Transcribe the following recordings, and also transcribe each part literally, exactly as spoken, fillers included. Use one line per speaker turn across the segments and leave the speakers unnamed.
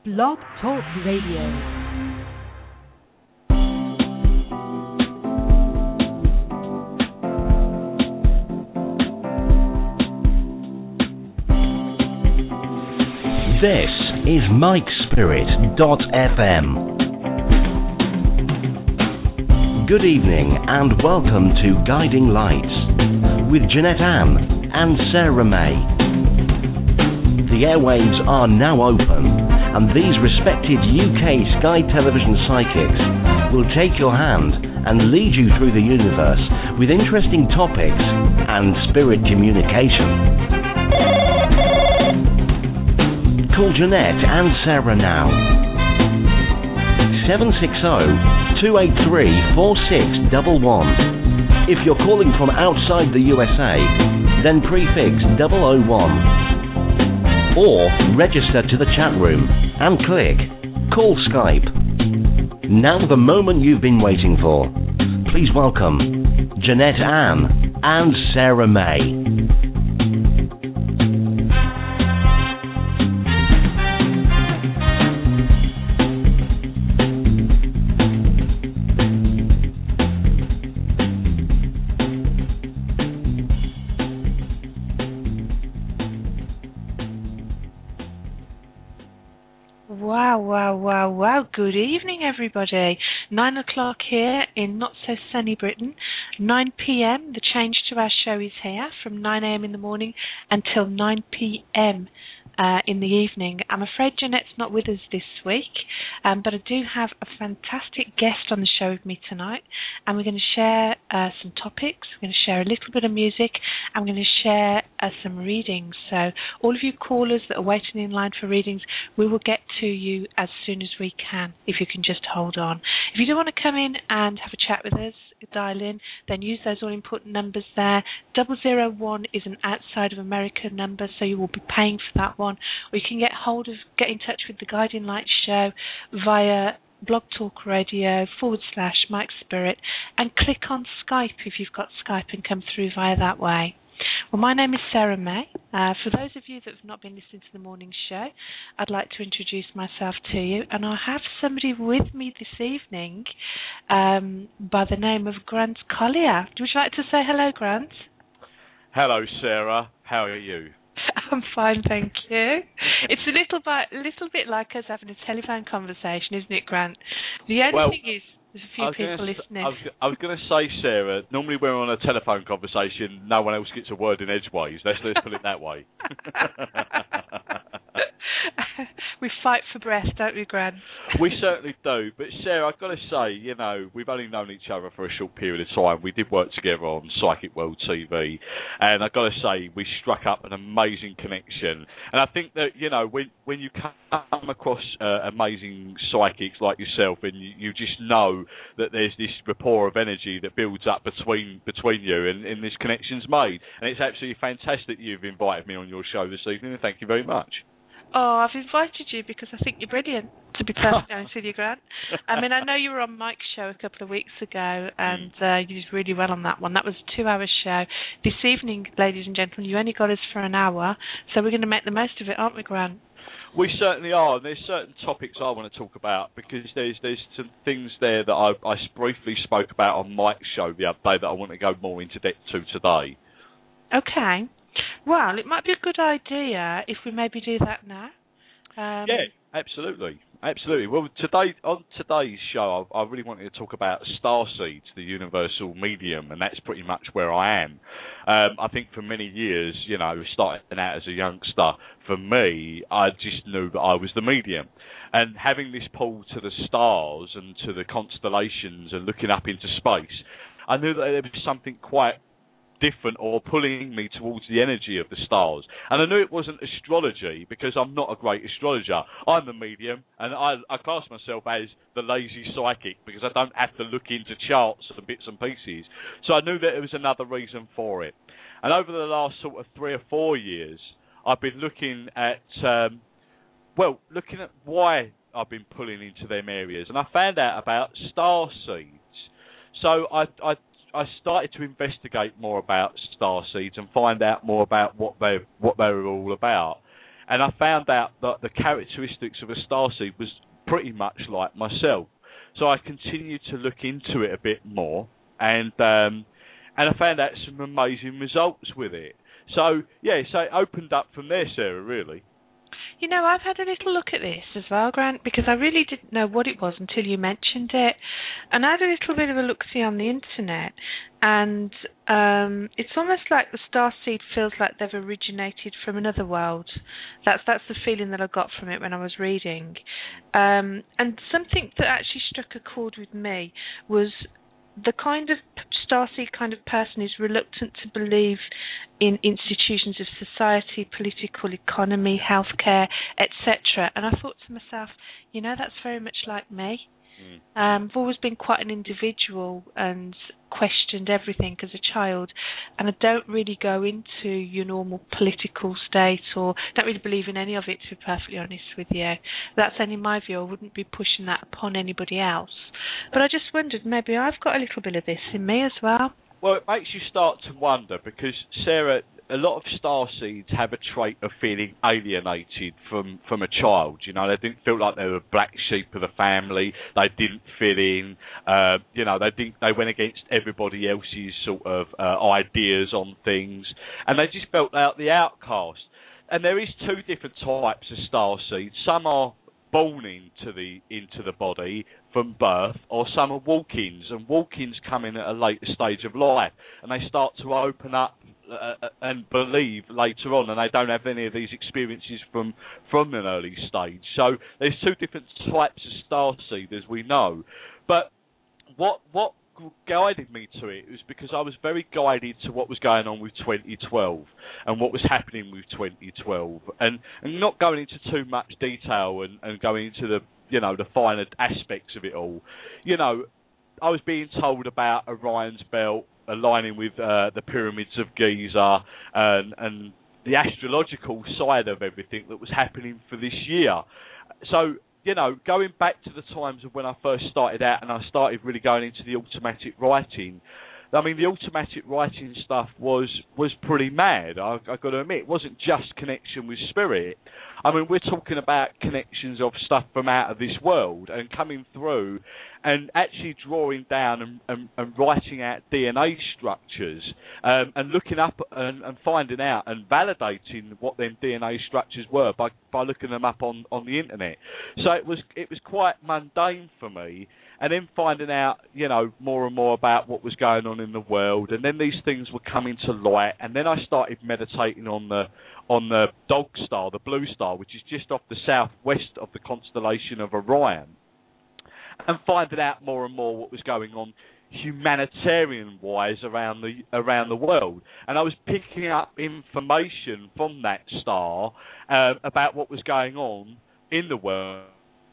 Blog Talk Radio.
This is Mike Spirit dot f m. Good evening and welcome to Guiding Lights with Jeanette Ann and Sarah May. The airwaves are now open and these respected U K Sky Television psychics will take your hand and lead you through the universe with interesting topics and spirit communication. Call Jeanette and Sarah now. seven six zero, two eight three, four six one one. If you're calling from outside the U S A, then prefix double oh one. Or register to the chat room and click Call Skype. Now the moment you've been waiting for. Please welcome Jeanette Ann and Sarah May.
Wow, wow, wow, wow. Good evening, everybody. Nine o'clock here in not-so-sunny Britain. nine p.m. The change to our show is here from nine a.m. in the morning until nine p.m. Uh, in the evening. I'm afraid Jeanette's not with us this week, um, but I do have a fantastic guest on the show with me tonight, and we're going to share uh, some topics, we're going to share a little bit of music, and we're going to share uh, some readings. So all of you callers that are waiting in line for readings, we will get to you as soon as we can, if you can just hold on. If you do want to come in and have a chat with us, dial in, then use those all-important numbers there. Double zero one is an outside of America number, so you will be paying for that one. Or you can get hold of, get in touch with the Guiding Light Show via Blog Talk Radio forward slash Mike Spirit and click on Skype if you've got Skype and come through via that way. Well, my name is Sarah May. Uh, for those of you that have not been listening to the morning show, I'd like to introduce myself to you, and I have somebody with me this evening um, by the name of Grant Collier. Would you like to say hello, Grant?
Hello, Sarah. How are you?
I'm fine, thank you. It's a little bit, little bit like us having a telephone conversation, isn't it, Grant? The only
well,
thing is, there's a few people
gonna,
listening.
I was, I was going to say, Sarah, normally when we're on a telephone conversation, no one else gets a word in edgeways. Let's, let's put it that way.
We fight for breath, don't we, Gran?
We certainly do. But, Sarah, I've got to say, you know, we've only known each other for a short period of time. We did work together on Psychic World T V. And I've got to say, we struck up an amazing connection. And I think that, you know, when, when you come across uh, amazing psychics like yourself and you, you just know that there's this rapport of energy that builds up between between you and, and this connection's made. And it's absolutely fantastic you've invited me on your show this evening. And thank you very much.
Oh, I've invited you because I think you're brilliant, to be perfectly honest with you, Grant. I mean, I know you were on Mike's show a couple of weeks ago, and uh, you did really well on that one. That was a two-hour show. This evening, ladies and gentlemen, you only got us for an hour, so we're going to make the most of it, aren't we, Grant?
We certainly are. There's certain topics I want to talk about because there's there's some things there that I, I briefly spoke about on Mike's show the other day that I want to go more into depth to today.
Okay. Well, it might be a good idea if we maybe do that now. Um,
yeah, absolutely. Absolutely. Well, today on today's show, I, I really wanted to talk about starseeds, the universal medium, and that's pretty much where I am. Um, I think for many years, you know, starting out as a youngster, for me, I just knew that I was the medium. And having this pull to the stars and to the constellations and looking up into space, I knew that there was something quite different or pulling me towards the energy of the stars. And I knew it wasn't astrology because I'm not a great astrologer. I'm a medium and I, I class myself as the lazy psychic because I don't have to look into charts and bits and pieces. So I knew that there was another reason for it. And over the last sort of three or four years, I've been looking at, um, well, looking at why I've been pulling into them areas. And I found out about star seeds. So I, I I started to investigate more about star seeds and find out more about what they what they were all about. and I found out that the characteristics of a starseed was pretty much like myself. So I continued to look into it a bit more, and um, and I found out some amazing results with it. So, yeah, so it opened up from there, Sarah, really.
You know, I've had a little look at this as well, Grant, because I really didn't know what it was until you mentioned it. And I had a little bit of a look-see on the internet, and um, it's almost like the starseed feels like they've originated from another world. That's that's the feeling that I got from it when I was reading. Um, and something that actually struck a chord with me was the kind of starseed kind of person is reluctant to believe in institutions of society, political economy, healthcare, et cetera. And I thought to myself, you know, that's very much like me. Mm. Um, I've always been quite an individual and questioned everything as a child, and I don't really go into your normal political state, or don't really believe in any of it, to be perfectly honest with you. That's only my view. I wouldn't be pushing that upon anybody else. But I just wondered, maybe I've got a little bit of this in me as well.
Well, it makes you start to wonder, because, Sarah, a lot of starseeds have a trait of feeling alienated from, from a child. You know, they didn't feel like they were a black sheep of the family. They didn't fit in. Uh, you know, they didn't, they went against everybody else's sort of uh, ideas on things, and they just felt out the outcast. And there is two different types of starseeds. Some are born into the into the body from birth, or some are walk-ins, and walk-ins come in at a later stage of life, and they start to open up uh, and believe later on, and they don't have any of these experiences from from an early stage. So there's two different types of starseed, as we know. But what what guided me to it was because I was very guided to what was going on with twenty twelve and what was happening with twenty twelve, and, and not going into too much detail and, and going into the you know the finer aspects of it all. You know, I was being told about Orion's belt aligning with uh, the pyramids of Giza and, and the astrological side of everything that was happening for this year. So, you know, going back to the times of when I first started out and I started really going into the automatic writing, I mean, the automatic writing stuff was was pretty mad, I, I've got to admit. It wasn't just connection with spirit. I mean, we're talking about connections of stuff from out of this world and coming through and actually drawing down and, and, and writing out D N A structures um, and looking up and, and finding out and validating what them D N A structures were by, by looking them up on, on the internet. So it was it was quite mundane for me. And then finding out, you know, more and more about what was going on in the world, and then these things were coming to light, and then I started meditating on the on the Dog Star, the Blue Star, which is just off the southwest of the constellation of Orion, and finding out more and more what was going on humanitarian-wise around the around the world. And I was picking up information from that star uh, about what was going on in the world.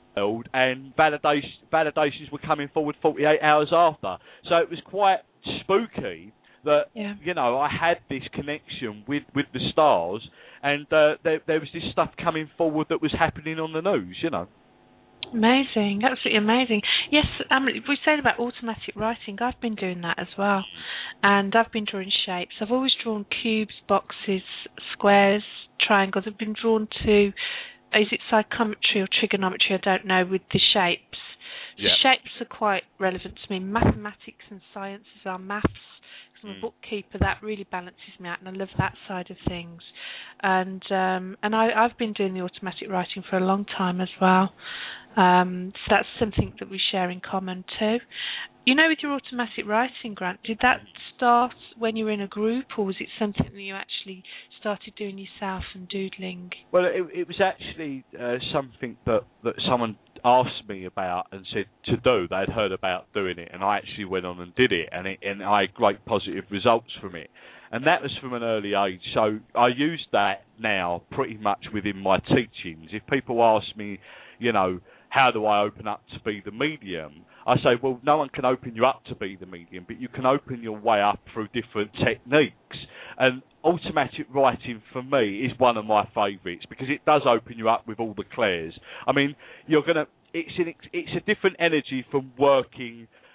And validation, validations were coming forward forty-eight hours after. So it was quite spooky that, yeah. you know, I had this connection with, with the stars, and uh, there, there was this stuff coming forward that was happening on the news, you know.
Amazing, absolutely amazing. Yes, um, we said about automatic writing. I've been doing that as well, and I've been drawing shapes. I've always drawn cubes, boxes, squares, triangles. I've been drawn to... Is it psychometry or trigonometry? I don't know, with the shapes. Yeah. The shapes are quite relevant to me. Mathematics and sciences are maths. I'm a mm. bookkeeper. That really balances me out, and I love that side of things. And um, and I, I've been doing the automatic writing for a long time as well. Um, so that's something that we share in common too. You know, with your automatic writing, Grant, did that start when you were in a group, or was it something that you actually started doing yourself and doodling?
Well, it, it was actually uh, something that, that someone asked me about and said to do. They'd heard about doing it, and I actually went on and did it, and, it, and I had great positive results from it. And that was from an early age, so I use that now pretty much within my teachings. If people ask me, you know, how do I open up to be the medium? I say, well, no one can open you up to be the medium, but you can open your way up through different techniques. And automatic writing, for me, is one of my favourites because it does open you up with all the clairs. I mean, you're going to... It's, an, it's a different energy from working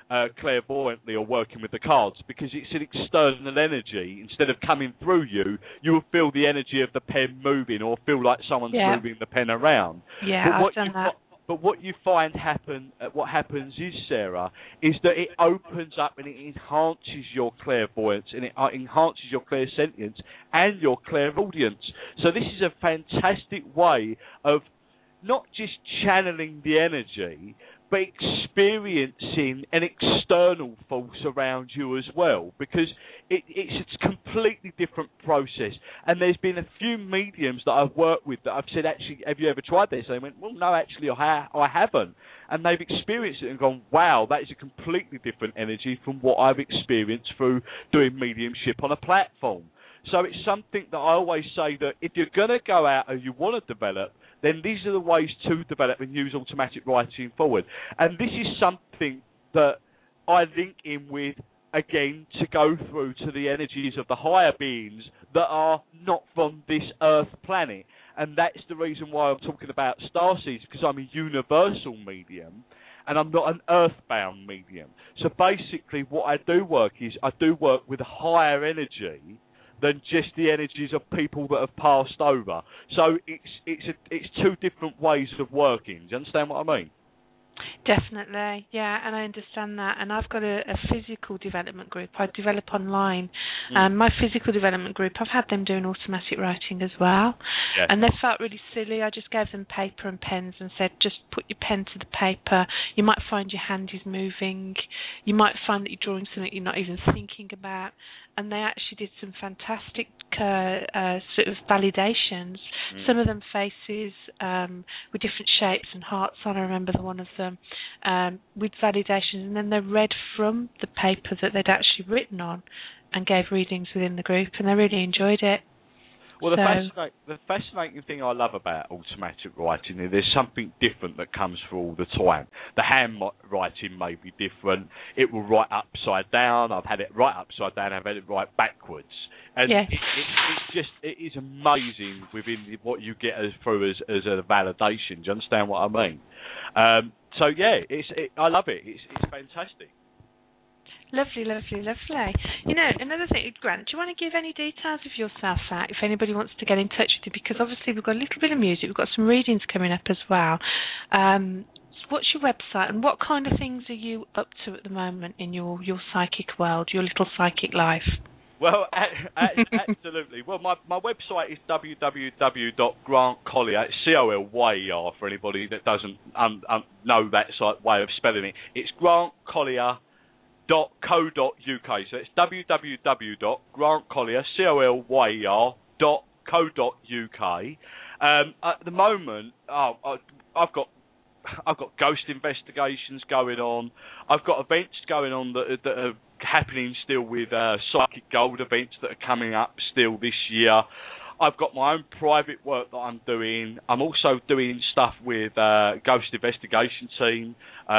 uh, clairvoyantly or working with the cards, because it's an external energy. Instead of coming through you, you will feel the energy of the pen moving, or feel like someone's
yeah.
moving the pen around.
Yeah,
but
I've
what
done
you
that.
But what you find happen, uh, what happens is, Sarah, is that it opens up and it enhances your clairvoyance, and it uh, enhances your clairsentience and your clairaudience. So this is a fantastic way of not just channeling the energy, but experiencing an external force around you as well, because it, it's a completely different process. And there's been a few mediums that I've worked with that I've said, actually, have you ever tried this? And they went, well, no, actually, I, ha- I haven't. And they've experienced it and gone, wow, that is a completely different energy from what I've experienced through doing mediumship on a platform. So it's something that I always say that if you're going to go out and you want to develop, then these are the ways to develop and use automatic writing forward. And this is something that I link in with, again, to go through to the energies of the higher beings that are not from this Earth planet. And that's the reason why I'm talking about starseeds, because I'm a universal medium and I'm not an earthbound medium. So basically what I do work is I do work with a higher energy than just the energies of people that have passed over. So it's it's a, it's two different ways of working. Do you understand what I mean?
Definitely, yeah, and I understand that. And I've got a, a physical development group. I develop online. Mm. Um, my physical development group, I've had them doing automatic writing as well. Yes. And they felt really silly. I just gave them paper and pens and said, just put your pen to the paper. You might find your hand is moving. You might find that you're drawing something you're not even thinking about. And they actually did some fantastic uh, uh, sort of validations. Mm. Some of them faces um, with different shapes and hearts on. I remember the one of them um, with validations, and then they read from the paper that they'd actually written on and gave readings within the group, and they really enjoyed it.
Well, the,
so,
fascinating, the fascinating thing I love about automatic writing is there's something different that comes through all the time. The handwriting may be different. It will write upside down. I've had it right upside down. I've had it right backwards. And
yes.
it, it, it's just, it is amazing within what you get as, through as, as a validation. Do you understand what I mean? Um, so, yeah, it's, it, I love it. It's, it's fantastic.
Lovely, lovely, lovely. You know, another thing, Grant, do you want to give any details of yourself out if anybody wants to get in touch with you? Because obviously we've got a little bit of music, we've got some readings coming up as well. Um, what's your website and what kind of things are you up to at the moment in your, your psychic world, your little psychic life?
Well, absolutely. Well, my, my website is w w w dot grant collier, C O L Y E R for anybody that doesn't um, um, know that sort way of spelling it. It's grant collier dot co dot u k. So it's w w w dot grant collier, C O L Y E R, dot co dot u k. Um, at the moment, oh, I've got I've got ghost investigations going on. I've got events going on that, that are happening still with uh, psychic gold events that are coming up still this year. I've got my own private work that I'm doing. I'm also doing stuff with uh, Ghost Investigation Team.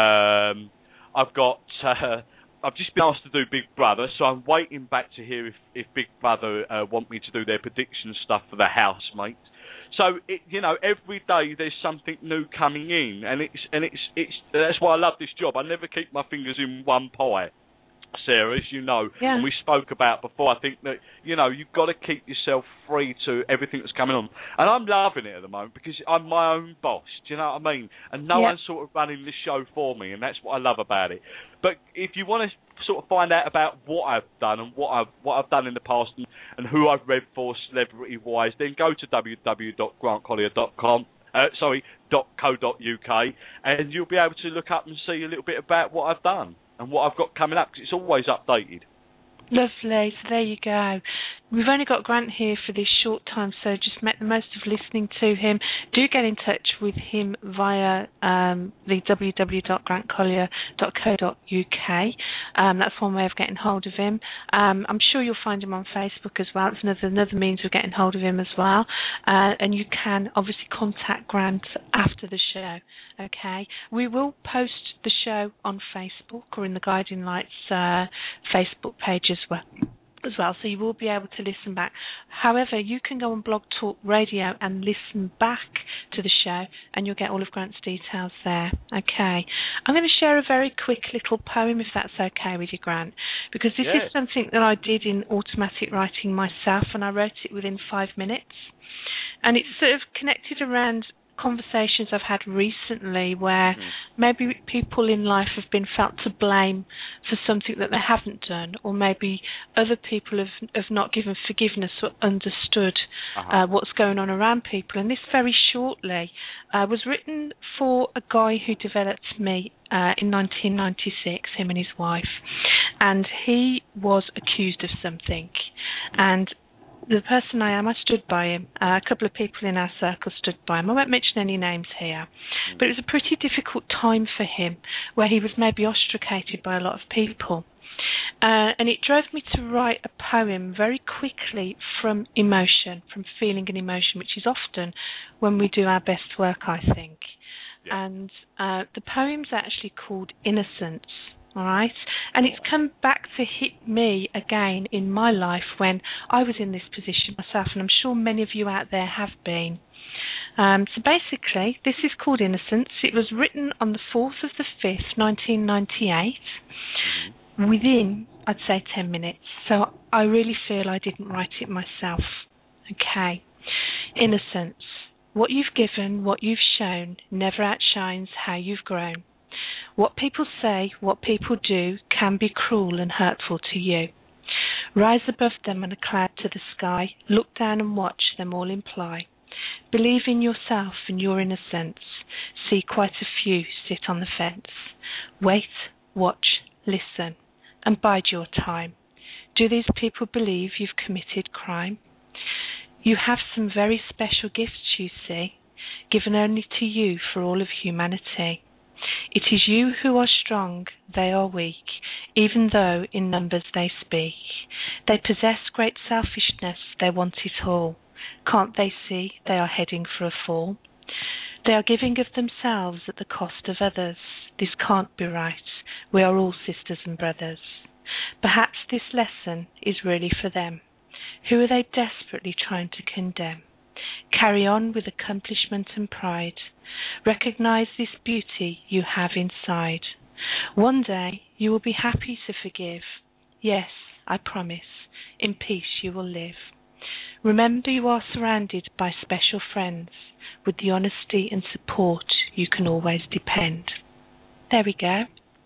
Um, I've got... Uh, I've just been asked to do Big Brother, so I'm waiting back to hear if, if Big Brother uh, want me to do their prediction stuff for the housemates. So it, you know, every day there's something new coming in, and it's and it's it's that's why I love this job. I never keep my fingers in one pie, Sarah, as you know,
yeah.
and we spoke about before. I think that, you know, you've got to keep yourself free to everything that's coming on. And I'm loving it at the moment because I'm my own boss, do you know what I mean? And no
yeah.
one's sort of running the show for me, and that's what I love about it. But if you want to sort of find out about what I've done and what I've what I've done in the past and, and who I've read for celebrity-wise, then go to w w w dot grant collier dot com. Uh, sorry, .co dot u k, and you'll be able to look up and see a little bit about what I've done and what I've got coming up, because it's always updated.
Lovely. So there you go. We've only got Grant here for this short time, so just make the most of listening to him. Do get in touch with him via um, the w w w dot grant collier dot co dot u k. Um, that's one way of getting hold of him. Um, I'm sure you'll find him on Facebook as well. It's another, another means of getting hold of him as well. Uh, and you can obviously contact Grant after the show. Okay. We will post the show on Facebook or in the Guiding Lights uh, Facebook page as well. as well, so you will be able to listen back. However, you can go on Blog Talk Radio and listen back to the show, and you'll get all of Grant's details there. Okay. I'm going to share a very quick little poem, if that's okay with you, Grant, because this
yeah.
is something that I did in automatic writing myself, and I wrote it within five minutes. And it's sort of connected around conversations I've had recently where mm. maybe people in life have been felt to blame for something that they haven't done, or maybe other people have, have not given forgiveness or understood uh-huh. uh, what's going on around people. And this very shortly uh, was written for a guy who developed me uh, in nineteen ninety-six, him and his wife, and he was accused of something. And the person I am, I stood by him. Uh, a couple of people in our circle stood by him. I won't mention any names here. But it was a pretty difficult time for him, where he was maybe ostracated by a lot of people. Uh, and it drove me to write a poem very quickly from emotion, from feeling and emotion, which is often when we do our best work, I think. Yeah. And uh, the poem's actually called Innocence. All right, and it's come back to hit me again in my life when I was in this position myself, and I'm sure many of you out there have been. Um, so basically, this is called Innocence. It was written on the fourth of the fifth, nineteen ninety-eight, within, I'd say, ten minutes. So I really feel I didn't write it myself. Okay, Innocence. What you've given, what you've shown, never outshines how you've grown. What people say, what people do, can be cruel and hurtful to you. Rise above them on a cloud to the sky, look down and watch them all imply. Believe in yourself and your innocence, see quite a few sit on the fence. Wait, watch, listen, and bide your time. Do these people believe you've committed crime? You have some very special gifts, you see, given only to you for all of humanity. It is you who are strong, they are weak, even though in numbers they speak. They possess great selfishness, they want it all. Can't they see they are heading for a fall? They are giving of themselves at the cost of others. This can't be right. We are all sisters and brothers. Perhaps this lesson is really for them. Who are they desperately trying to condemn? Carry on with accomplishment and pride. Recognize this beauty you have inside. One day you will be happy to forgive. Yes, I promise, in peace you will live. Remember you are surrounded by special friends. With the honesty and support you can always depend. There we go.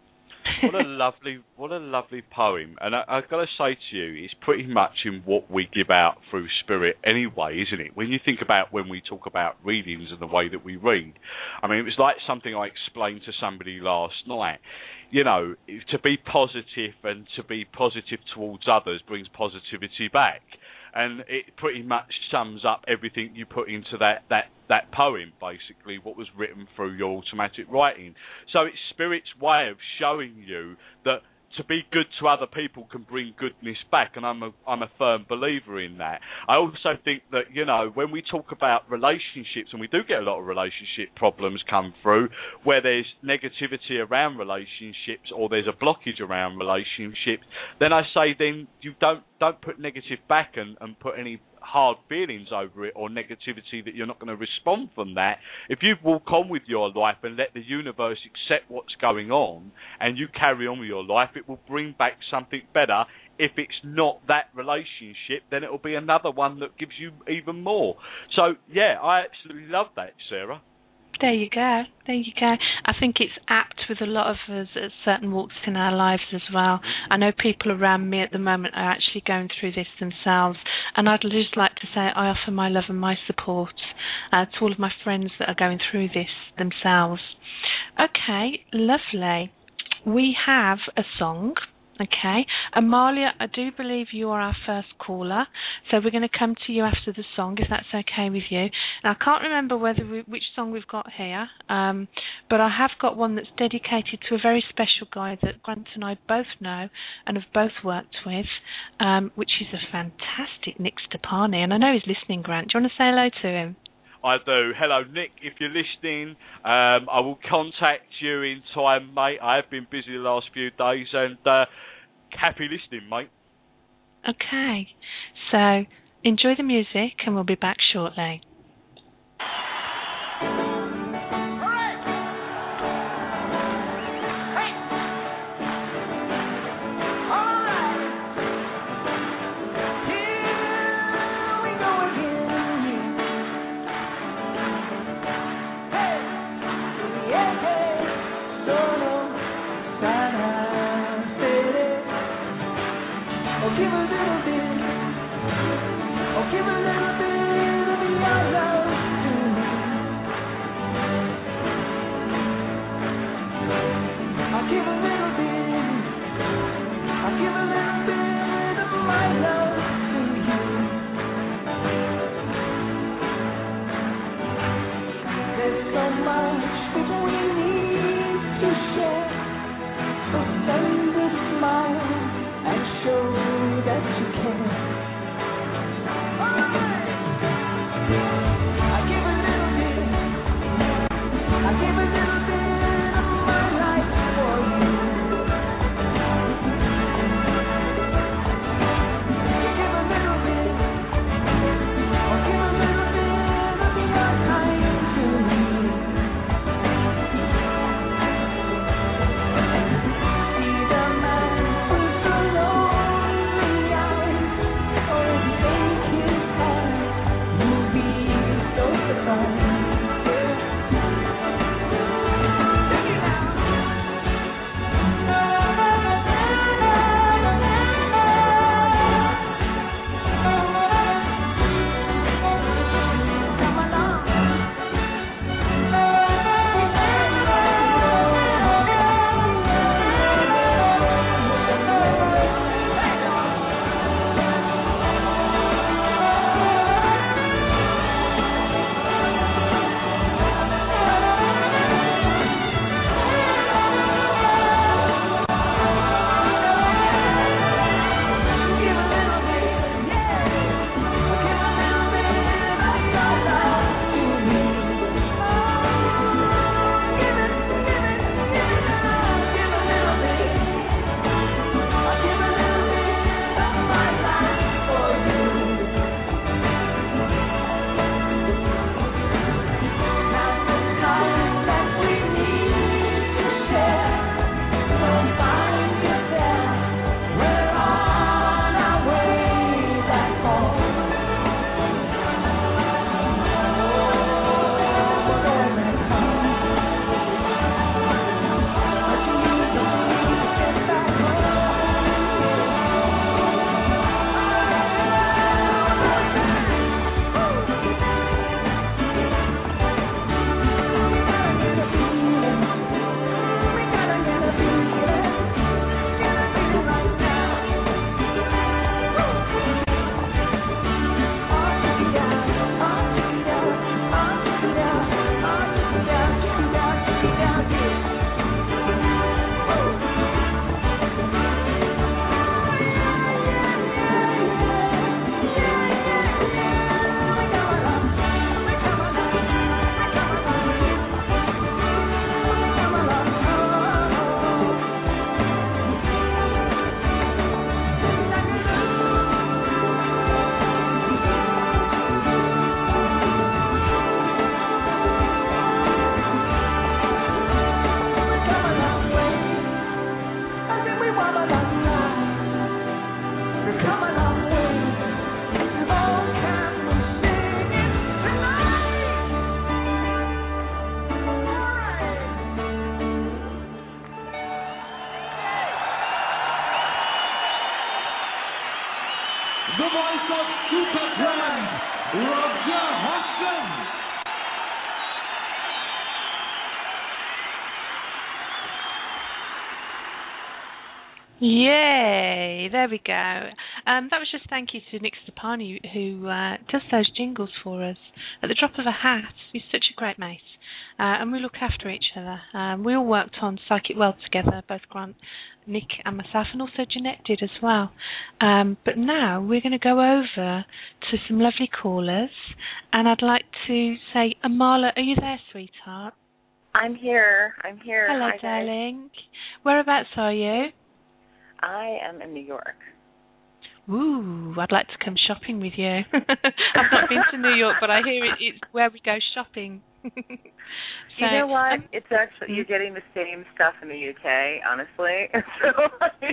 What a lovely, what a lovely poem. And I, I've got to say to you, it's pretty much in what we give out through spirit anyway, isn't it? When you think about when we talk about readings and the way that we read, I mean, it was like something I explained to somebody last night. You know, to be positive and to be positive towards others brings positivity back. And it pretty much sums up everything you put into that, that, that poem, basically, what was written through your automatic writing. So it's Spirit's way of showing you that to be good to other people can bring goodness back, and I'm a, I'm a firm believer in that. I also think that, you know, when we talk about relationships, and we do get a lot of relationship problems come through, where there's negativity around relationships or there's a blockage around relationships, then I say then you don't don't put negative back and, and put any hard feelings over it or negativity that you're not going to respond from that. If you walk on with your life and let the universe accept what's going on and you carry on with your life, it will bring back something better. If it's not that relationship, then it will be another one that gives you even more. So, yeah, I absolutely love that, Sarah.
There you go. There you go. I think it's apt with a lot of us at certain walks in our lives as well. I know people around me at the moment are actually going through this themselves, and I'd just like to say I offer my love and my support uh, to all of my friends that are going through this themselves. Okay, lovely. We have a song. Okay, Amalia, I do believe you are our first caller, so we're going to come to you after the song, if that's okay with you. Now, I can't remember whether we, which song we've got here, um, but I have got one that's dedicated to a very special guy that Grant and I both know and have both worked with, um, which is a fantastic Nick Stepani, and I know he's listening, Grant. Do you want to say hello to him?
I do. Hello, Nick. If you're listening, um, I will contact you in time, mate. I have been busy the last few days, and uh, happy listening, mate.
Okay, so enjoy the music and we'll be back shortly.
Give a little bit, oh, give a little bit of your love to me. I'll give a little bit, I'll give a little bit of my love to you. There's so much that we need to share, so send a smile and show that you can. I give a little bit, I give a little bit of my life for you. Give a little bit, oh, give a little bit of your time to me. See the man who's alone. Or take his hand, you'll be so surprised.
The voice of Supertramp, Roger Hodgson.
Yay! There we go. Um, that was just thank you to Nick Stepani, who uh, does those jingles for us. At the drop of a hat, he's such a great mate. Uh, and we look after each other. Um, we all worked on Psychic World together, both Grant, Nick and myself, and also Jeanette did as well. Um, but now we're going to go over to some lovely callers, and I'd like to say, Amala, are you there, sweetheart?
I'm here. I'm here.
Hello,
Hi,
darling. Whereabouts are you?
I am in New York.
Ooh, I'd like to come shopping with you. I've not been to New York, but I hear it, it's where we go shopping. So,
you know what?
um,
It's actually, you're getting the same stuff in the U K, honestly. So,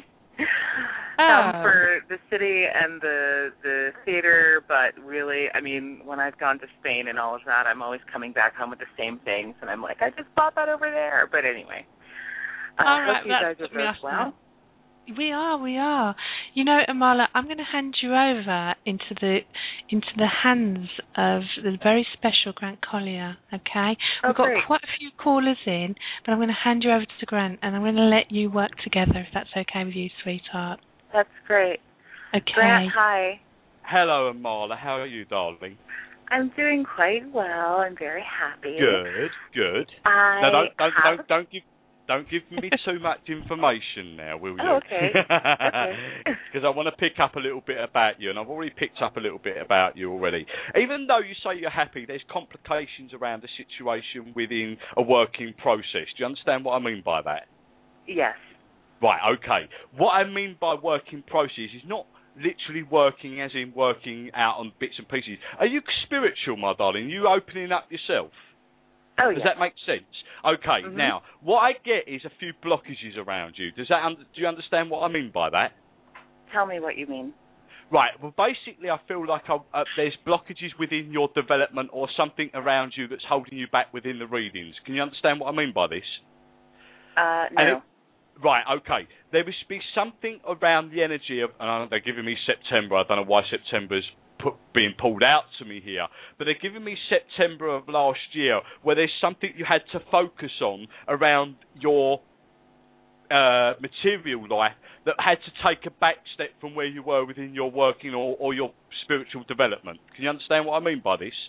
oh.
um, for the city and the the theater, but really, I mean, when I've gone to Spain and all of that, I'm always coming back home with the same things, and I'm like, I just bought that over there. But anyway, uh,
all
hope
right,
you guys are both well.
We are, we are. You know, Amala, I'm going to hand you over into the into the hands of the very special Grant Collier, okay?
Oh,
We've got
great.
quite a few callers in, but I'm going to hand you over to Grant, and I'm going to let you work together, if that's okay with you, sweetheart.
That's great.
Okay.
Grant, hi.
Hello, Amala. How are you, darling?
I'm doing quite well. I'm very happy.
Good, good.
I
now, don't, don't,
have...
don't, don't give... Don't give me too much information now, will you?
Oh, okay. Okay.
Because I want to pick up a little bit about you, and I've already picked up a little bit about you already. Even though you say you're happy, there's complications around the situation within a working process. Do you understand what I mean by that?
Yes.
Right, okay. What I mean by working process is not literally working as in working out on bits and pieces. Are you spiritual, my darling? Are you opening up yourself?
Oh,
Does
yes.
that make sense? Okay,
Mm-hmm.
now, what I get is a few blockages around you. Does that? Un- do you understand what I mean by that?
Tell me what you mean.
Right, well, basically, I feel like I, uh, there's blockages within your development or something around you that's holding you back within the readings. Can you understand what I mean by this?
Uh, no.
And it, right, okay. There must be something around the energy of, and I, they're giving me September. I don't know why September's put, being pulled out to me here, but they're giving me September of last year, where there's something you had to focus on around your uh, material life that had to take a back step from where you were within your working or, or your spiritual development. Can you understand what I mean by this?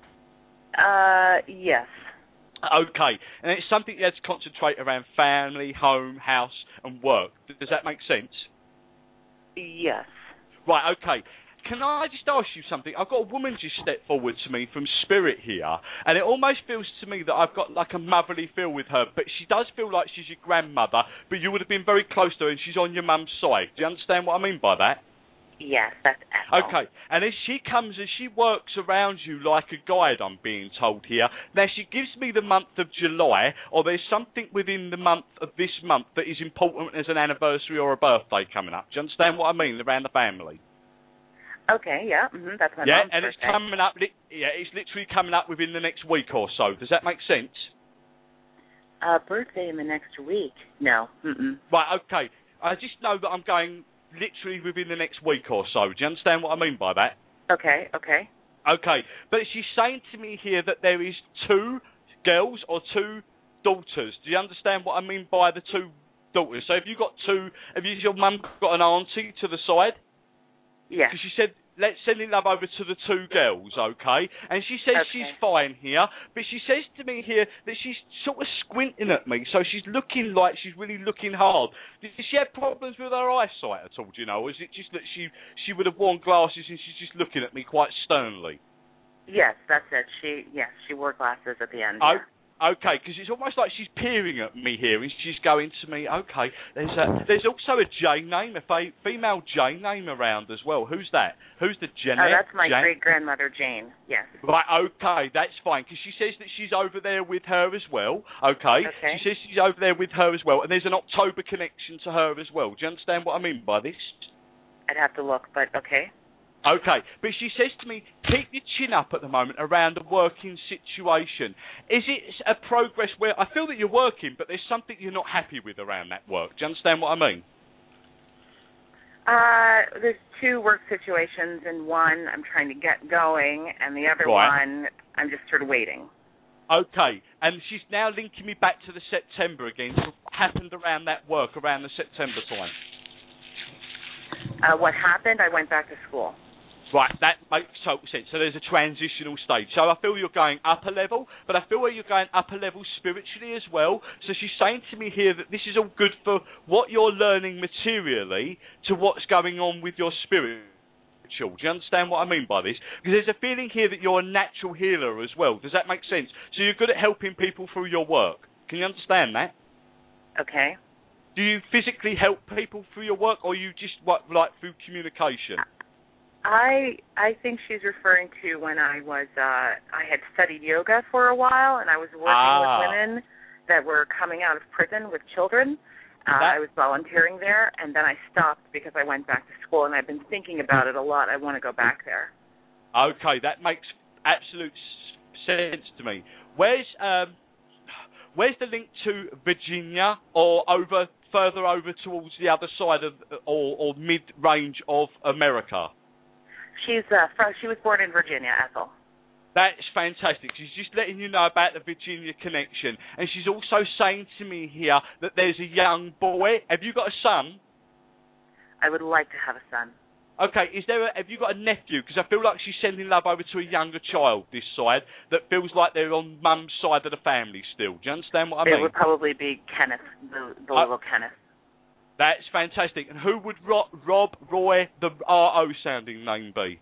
Uh, yes.
Okay, and it's something you had to concentrate around family, home, house, and work. Does that make sense?
Yes.
Right, okay. Can I just ask you something? I've got a woman just stepped forward to me from spirit here, and it almost feels to me that I've got like a motherly feel with her, but she does feel like she's your grandmother, but you would have been very close to her, and she's on your mum's side. Do you understand what I mean by that?
Yes, that's Ethel.
Okay, and as she comes, as she works around you like a guide, I'm being told here. Now, she gives me the month of July, or there's something within the month of this month that is important as an anniversary or a birthday coming up. Do you understand what I mean around the family?
Okay, yeah, mm-hmm, that's my
yeah,
mom's
and
birthday.
it's coming up. Li- yeah, it's literally coming up within the next week or so. Does that make sense?
Uh, birthday in the next week? No. Mm-mm.
Right. Okay. I just know that I'm going literally within the next week or so. Do you understand what I mean by that?
Okay, okay.
Okay, but she's saying to me here that there is two girls or two daughters. Do you understand what I mean by the two daughters? So have you got two? Have you, your mum got an auntie to the side?
Yes.
Because she said, let's send in love over to the two girls, okay? And she says
Okay.
she's fine here, but she says to me here that she's sort of squinting at me, so she's looking like she's really looking hard. Does she have problems with her eyesight at all, do you know? Or is it just that she, she would have worn glasses and she's just looking at me quite sternly?
Yes, that's it. She, yes, she wore glasses at the end.
Oh,
yeah.
okay, because it's almost like she's peering at me here, and she's going to me, okay, there's a, there's also a J name, a fa- female J name around as well. Who's that? Who's the Jeanette?
Oh, that's my
Jan-
great-grandmother, Jane. Yes.
Right, okay, that's fine, because she says that she's over there with her as well, okay?
Okay.
She says she's over there with her as well, and there's an October connection to her as well. Do you understand what I mean by this?
I'd have to look, but okay.
Okay, but she says to me, keep your chin up at the moment around the working situation. Is it a progress where, I feel that you're working, but there's something you're not happy with around that work. Do you understand what I mean?
Uh, there's two work situations, and one I'm trying to get going, and the other
Right.
one I'm just sort of waiting.
Okay, and she's now linking me back to the September again. So what happened around that work, around the September time?
Uh, what happened, I went back to school.
Right, that makes total sense. So there's a transitional stage. So I feel you're going up a level, but I feel where you're going up a level spiritually as well. So she's saying to me here that this is all good for what you're learning materially to what's going on with your spirit. Do you understand what I mean by this? Because there's a feeling here that you're a natural healer as well. Does that make sense? So you're good at helping people through your work. Can you understand that?
Okay.
do you physically help people through your work, or you just what, like through communication?
I I think she's referring to when I was uh, I had studied yoga for a while, and I was working
ah.
with women that were coming out of prison with children. Uh, I was volunteering there, and then I stopped because I went back to school, and I've been thinking about it a lot. I want to go back there.
Okay, that makes absolute sense to me. Where's um, where's the link to Virginia, or over further over towards the other side of, or, or mid-range of America?
She's uh, from, she was born in Virginia, Ethel.
That's fantastic. She's just letting you know about the Virginia connection. And she's also saying to me here that there's a young boy. Have you got a son?
I would like to have a son.
Okay, is there a, have you got a nephew? Because I feel like she's sending love over to a younger child this side that feels like they're on mum's side of the family still. Do you understand what I mean?
It would probably be Kenneth, the, the uh, little Kenneth.
That's fantastic. And who would Rob, Rob Roy, the R O sounding name be?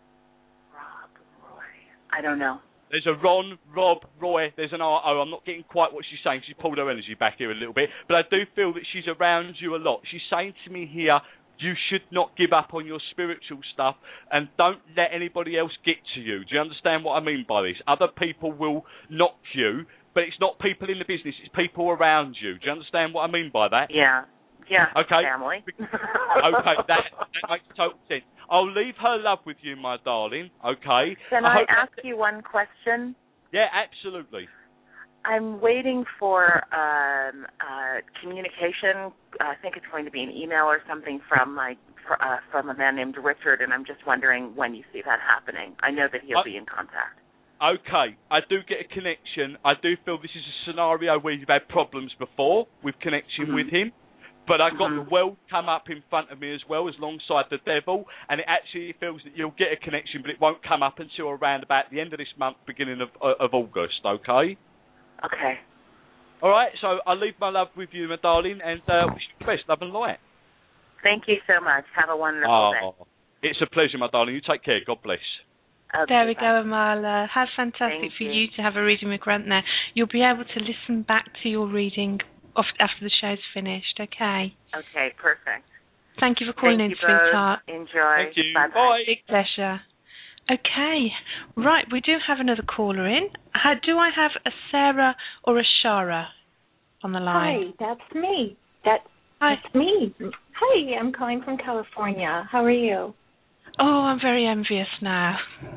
I don't know.
There's a Ron, Rob, Roy, there's an R O. I'm not getting quite what she's saying. She's pulled her energy back here a little bit. But I do feel that she's around you a lot. She's saying to me here, you should not give up on your spiritual stuff and don't let anybody else get to you. Do you understand what I mean by this? Other people will knock you, but it's not people in the business, it's people around you. Do you understand what I mean by that?
Yeah. Yeah,
okay.
Family.
okay, that, that makes total sense. I'll leave her love with you, my darling, okay?
Can I, I ask that... you one question?
Yeah, absolutely.
I'm waiting for um, uh, communication. I think it's going to be an email or something from my uh, from a man named Richard, and I'm just wondering when you see that happening. I know that he'll I... be in contact.
Okay, I do get a connection. I do feel this is a scenario where you've had problems before with connection mm-hmm. with him. But I got mm-hmm. the world come up in front of me as well, as alongside the devil, and it actually feels that you'll get a connection, but it won't come up until around about the end of this month, beginning of uh, of August, okay?
Okay.
All right, so I'll leave my love with you, my darling, and uh, wish you the best, love and light.
Thank you so much. Have a wonderful
oh,
day.
It's a pleasure, my darling. You take care. God bless.
Okay, there we bye. go, Amala. How fantastic
Thank
for
you.
you to have a reading with Grant there. You'll be able to listen back to your reading after the show's finished, okay?
Okay, perfect.
Thank you for calling
Thank
in,
you
sweetheart.
Both. Enjoy.
Thank you.
Bye-bye.
Bye.
Big pleasure. Okay, right, we do have another caller in. How, do I have a Sarah or a Shara on the line?
Hi, that's me. That,
Hi.
That's me. Hi, I'm calling from California. How are you?
Oh, I'm very envious now.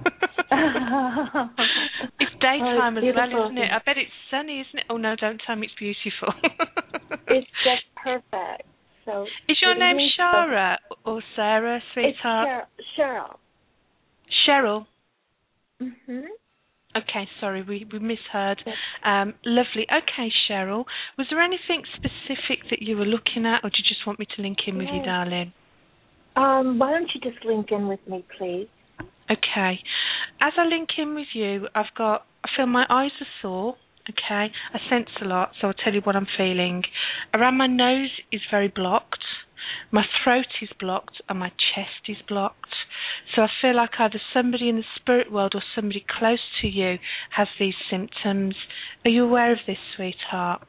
It's daytime
oh, it's
as well, isn't it? I bet it's sunny, isn't it? Oh, no, don't tell me it's beautiful.
It's just perfect. So,
is your name Shara or Sarah, sweetheart?
It's Cheryl.
Cheryl?
Mm-hmm.
Okay, sorry, we, we misheard. Um, lovely. Okay, Cheryl, was there anything specific that you were looking at, or did you just want me to link in with
yeah.
you, darling?
Um, why don't you just link in with me, please?
Okay. As I link in with you, I've got, I feel my eyes are sore, okay? I sense a lot, so I'll tell you what I'm feeling. Around my nose is very blocked, my throat is blocked, and my chest is blocked. So I feel like either somebody in the spirit world or somebody close to you has these symptoms. Are you aware of this, sweetheart?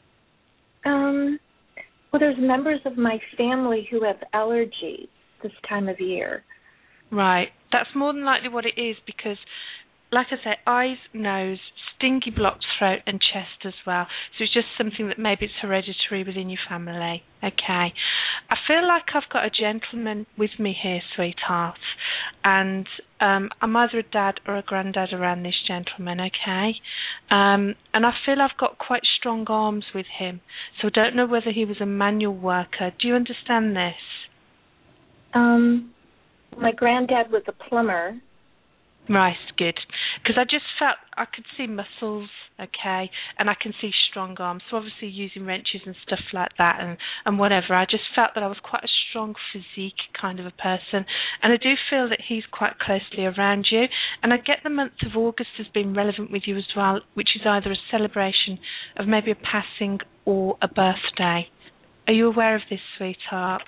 Um... Well, there's members of my family who have allergies this time of year.
Right. That's more than likely what it is because, like I say, eyes, nose, stingy blocked throat and chest as well. So it's just something that maybe it's hereditary within your family. Okay. I feel like I've got a gentleman with me here, sweetheart, and um, I'm either a dad or a granddad around this gentleman, okay? Um, and I feel I've got quite strong arms with him, so I don't know whether he was a manual worker. Do you understand this?
Um, my granddad was a plumber.
Right, good. Because I just felt I could see muscles, okay, and I can see strong arms. So obviously using wrenches and stuff like that and, and whatever, I just felt that I was quite a strong physique kind of a person. And I do feel that he's quite closely around you. And I get the month of August has been relevant with you as well, which is either a celebration of maybe a passing or a birthday. Are you aware of this, sweetheart?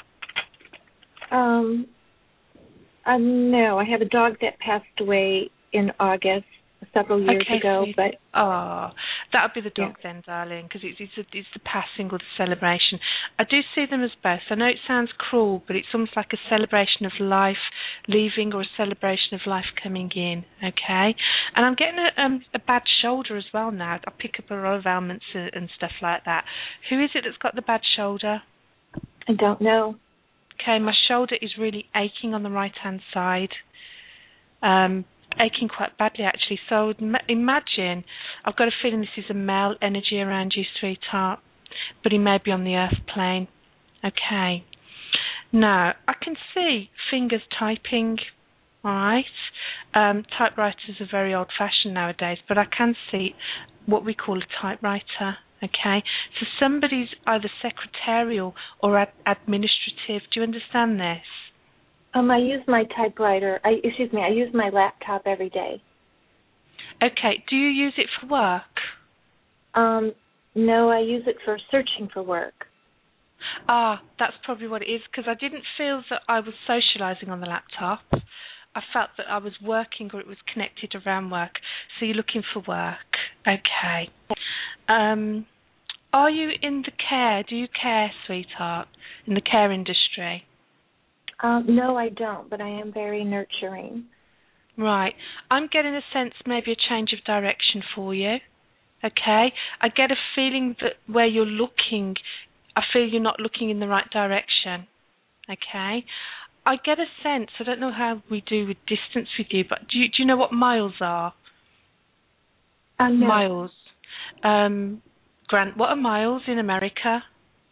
Um... Uh, no, I have a dog that passed away in August, a several years
okay,
ago.
sweet.
But
oh, that'll be the dog
yeah.
then, darling, because it's it's, a, it's the passing or the celebration. I do see them as both. I know it sounds cruel, but it's almost like a celebration of life leaving or a celebration of life coming in. Okay, and I'm getting a um, a bad shoulder as well now. I pick up a lot of ailments and stuff like that. Who is it that's got the bad shoulder?
I don't know.
Okay, my shoulder is really aching on the right-hand side, um, aching quite badly actually. So I would ma- imagine, I've got a feeling this is a male energy around you, sweetheart, but he may be on the earth plane. Okay. Now, I can see fingers typing, all right. Um, typewriters are very old-fashioned nowadays, but I can see what we call a typewriter. Okay, so somebody's either secretarial or ad- administrative. Do you understand this?
Um, I use my typewriter. I excuse me. I use my laptop every day.
Okay. Do you use it for work?
Um, no, I use it for searching for work.
Ah, that's probably what it is, because I didn't feel that I was socialising on the laptop. I felt that I was working or it was connected around work. So you're looking for work. Okay. Um, are you in the care? Do you care, sweetheart, in the care industry?
Um, no, I don't, but I am very nurturing.
Right. I'm getting a sense maybe a change of direction for you. Okay? I get a feeling that where you're looking, I feel you're not looking in the right direction. Okay? I get a sense, I don't know how we do with distance with you, but do you, do you know what miles are?
Um, no.
Miles. Um, Grant, what are miles in America?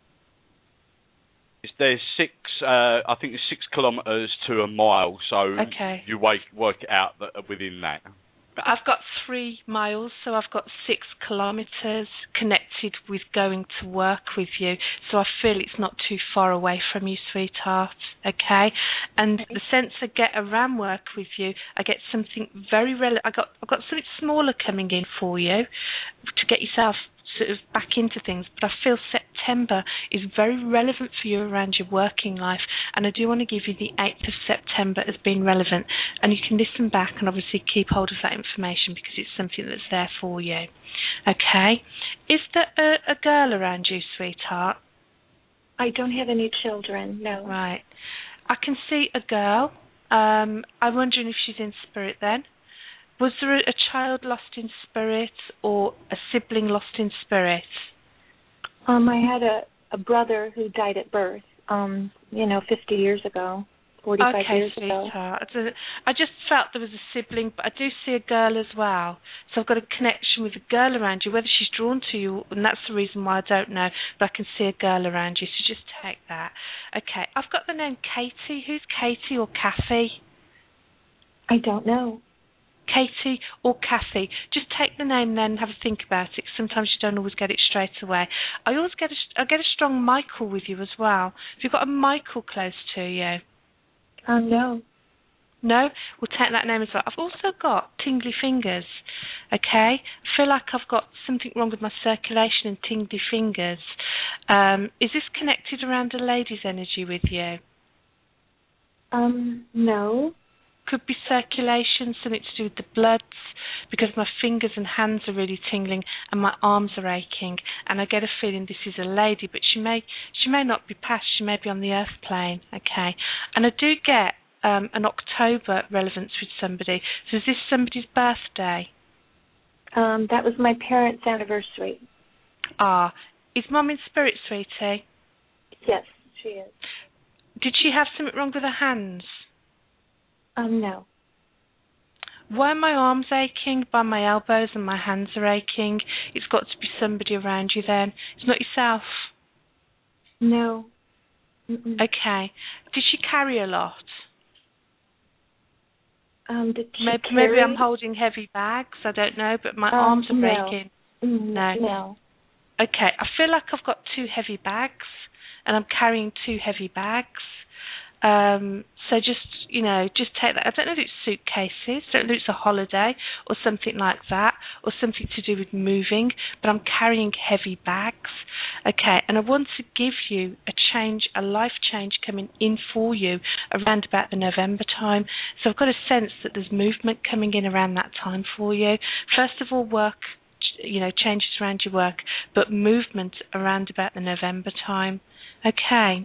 There's six, uh, I think it's six kilometres to a mile, so
okay.
you work, work it out that within that.
I've got three miles, so I've got six kilometres connected with going to work with you. So I feel it's not too far away from you, sweetheart. Okay, and okay. The sense I get around work with you, I get something very relevant. I got I've got something smaller coming in for you to get yourself sort of back into things, but I feel September is very relevant for you around your working life, and I do want to give you the eighth of September as being relevant, and you can listen back and obviously keep hold of that information because it's something that's there for you. Okay, is there a, a girl around you, sweetheart?
I don't have any children, no.
Right, I can see a girl. um, I'm wondering if she's in spirit then. Was there a, a child lost in spirit or a sibling lost in spirit?
Um, I had a, a brother who died at birth, um, you know, fifty years ago, forty-five
okay,
years
sweetheart.
ago.
I just felt there was a sibling, but I do see a girl as well. So I've got a connection with a girl around you, whether she's drawn to you, and that's the reason why I don't know, but I can see a girl around you, so just take that. Okay, I've got the name Katie. Who's Katie or Kathy?
I don't know.
Katie or Kathy. Just take the name then and have a think about it. Sometimes you don't always get it straight away. I always get a, I get a strong Michael with you as well. Have you got a Michael close to you?
Um, no.
No? We'll take that name as well. I've also got tingly fingers. Okay? I feel like I've got something wrong with my circulation and tingly fingers. Um, is this connected around a lady's energy with you?
Um, no.
Could be circulation, something to do with the bloods, because my fingers and hands are really tingling and my arms are aching, and I get a feeling this is a lady, but she may she may not be past, she may be on the earth plane. Okay, and I do get um, an October relevance with somebody. So is this somebody's birthday?
Um, that was my parents' anniversary.
Ah, is Mum in spirit, sweetie?
Yes, she is.
Did she have something wrong with her hands?
Um, no.
Why are my arms aching? By my elbows and my hands are aching. It's got to be somebody around you then. It's not yourself.
No. Mm-mm.
Okay. Did she carry a lot?
Um, did she
maybe,
carry?
maybe I'm holding heavy bags. I don't know, but my
um,
arms are
no.
aching.
No. No.
Okay. I feel like I've got two heavy bags, and I'm carrying two heavy bags. Um, so just, you know, just take that. I don't know if it's suitcases, I don't know if it's a holiday or something like that, or something to do with moving, but I'm carrying heavy bags. Okay, and I want to give you a change, a life change coming in for you around about the November time. So I've got a sense that there's movement coming in around that time for you. First of all, work, you know, changes around your work, but movement around about the November time. Okay.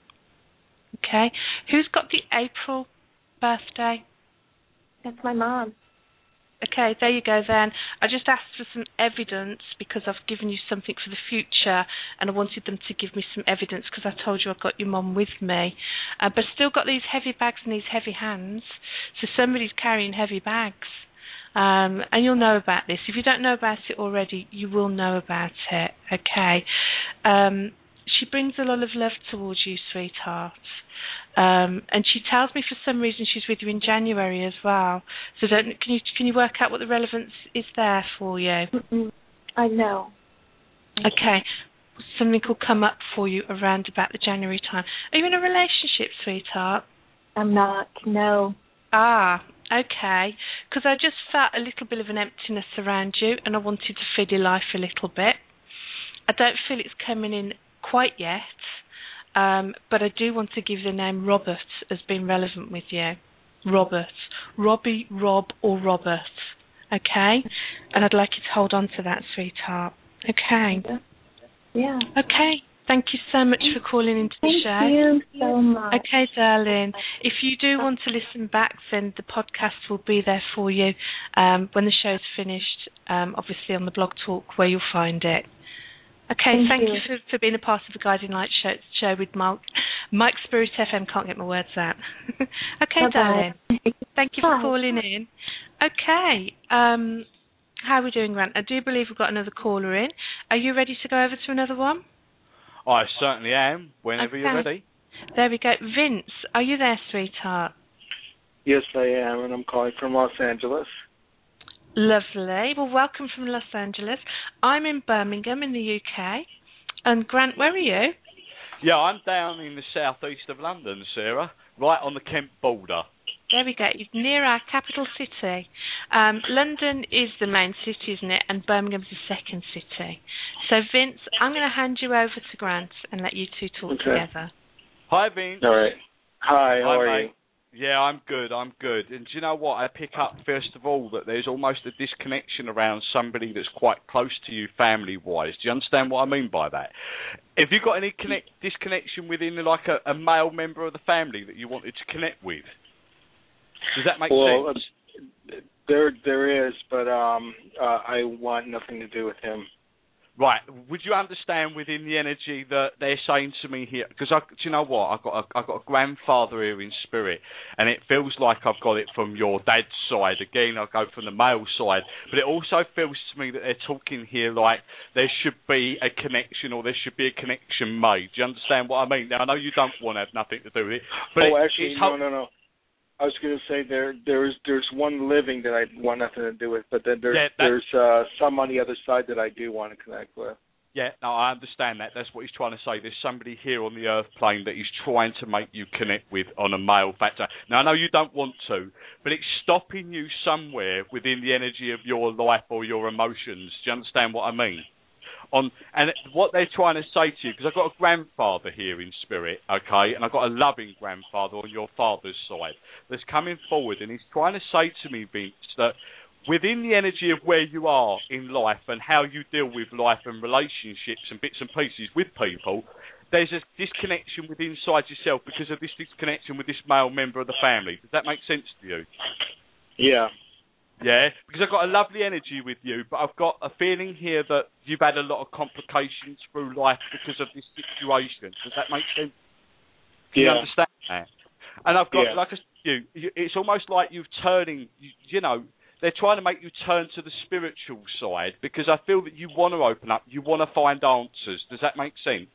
Okay. Who's got the April birthday?
That's my mom.
Okay, there you go then. I just asked for some evidence because I've given you something for the future and I wanted them to give me some evidence because I told you I've got your mum with me. Uh, but still got these heavy bags and these heavy hands. So somebody's carrying heavy bags. Um, and you'll know about this. If you don't know about it already, you will know about it. Okay. Um, she brings a lot of love towards you, sweetheart. Um, and she tells me for some reason she's with you in January as well. So don't, can you can you work out what the relevance is there for you?
Mm-mm. I know.
Okay. Something will come up for you around about the January time. Are you in a relationship, sweetheart?
I'm not, no.
Ah, okay. Because I just felt a little bit of an emptiness around you and I wanted to feed your life a little bit. I don't feel it's coming in quite yet. Um, but I do want to give the name Robert as being relevant with you. Robert. Robbie, Rob, or Robert. Okay? And I'd like you to hold on to that, sweetheart. Okay?
Yeah.
Okay. Thank you so much for calling into the
Thank
show.
Thank you so much.
Okay, darling. If you do want to listen back, then the podcast will be there for you um, when the show's finished, um, obviously on the Blog Talk where you'll find it. Okay, thank, thank you, you for, for being a part of the Guiding Light show, show with Mike. Mike Spirit F M, can't get my words out. Okay, Bye-bye. Darling. Thank you for Bye. calling in. Okay, um, how are we doing, Grant? I do believe we've got another caller in. Are you ready to go over to another one?
I certainly am, whenever okay. you're ready.
There we go. Vince, are you there, sweetheart?
Yes, I am, and I'm calling from Los Angeles.
Lovely. Well, welcome from Los Angeles. I'm in Birmingham in the U K. And Grant, where are you?
Yeah, I'm down in the southeast of London, Sarah, right on the Kent border.
There we go. You're near our capital city. Um, London is the main city, isn't it? And Birmingham's the second city. So, Vince, I'm going to hand you over to Grant and let you two talk okay. together.
Hi, Vince.
All right. Hi, how
Hi,
are
mate.
you?
Yeah, I'm good, I'm good. And do you know what? I pick up, first of all, that there's almost a disconnection around somebody that's quite close to you family-wise. Do you understand what I mean by that? Have you got any connect, disconnection within, like, a, a male member of the family that you wanted to connect with? Does that make
well,
sense?
Uh, there, there is, but um, uh, I want nothing to do with him.
Right. Would you understand within the energy that they're saying to me here? Because I, do you know what? I've got a, I've got a grandfather here in spirit, and it feels like I've got it from your dad's side. Again, I go from the male side, but it also feels to me that they're talking here like there should be a connection, or there should be a connection made. Do you understand what I mean? Now I know you don't want to have nothing to do with it, but
oh,
it,
actually,
it's
no,
ho-
no, no. I was going to say there, there's, there's one living that I want nothing to do with, but then there's, yeah, there's uh, some on the other side that I do want to connect with.
Yeah, no, I understand that. That's what he's trying to say. There's somebody here on the earth plane that he's trying to make you connect with on a male factor. Now, I know you don't want to, but it's stopping you somewhere within the energy of your life or your emotions. Do you understand what I mean? On and what they're trying to say to you, because I've got a grandfather here in spirit, okay, and I've got a loving grandfather on your father's side that's coming forward, and he's trying to say to me, Vince, that within the energy of where you are in life and how you deal with life and relationships and bits and pieces with people, there's a disconnection within inside yourself because of this disconnection with this male member of the family. Does that make sense to you?
Yeah.
Yeah, because I've got a lovely energy with you, but I've got a feeling here that you've had a lot of complications through life because of this situation. Does that make sense? Can
yeah.
you understand that? And I've got,
yeah.
like I said, you, it's almost like you're turning, you, you know, they're trying to make you turn to the spiritual side because I feel that you want to open up, you want to find answers. Does that make sense?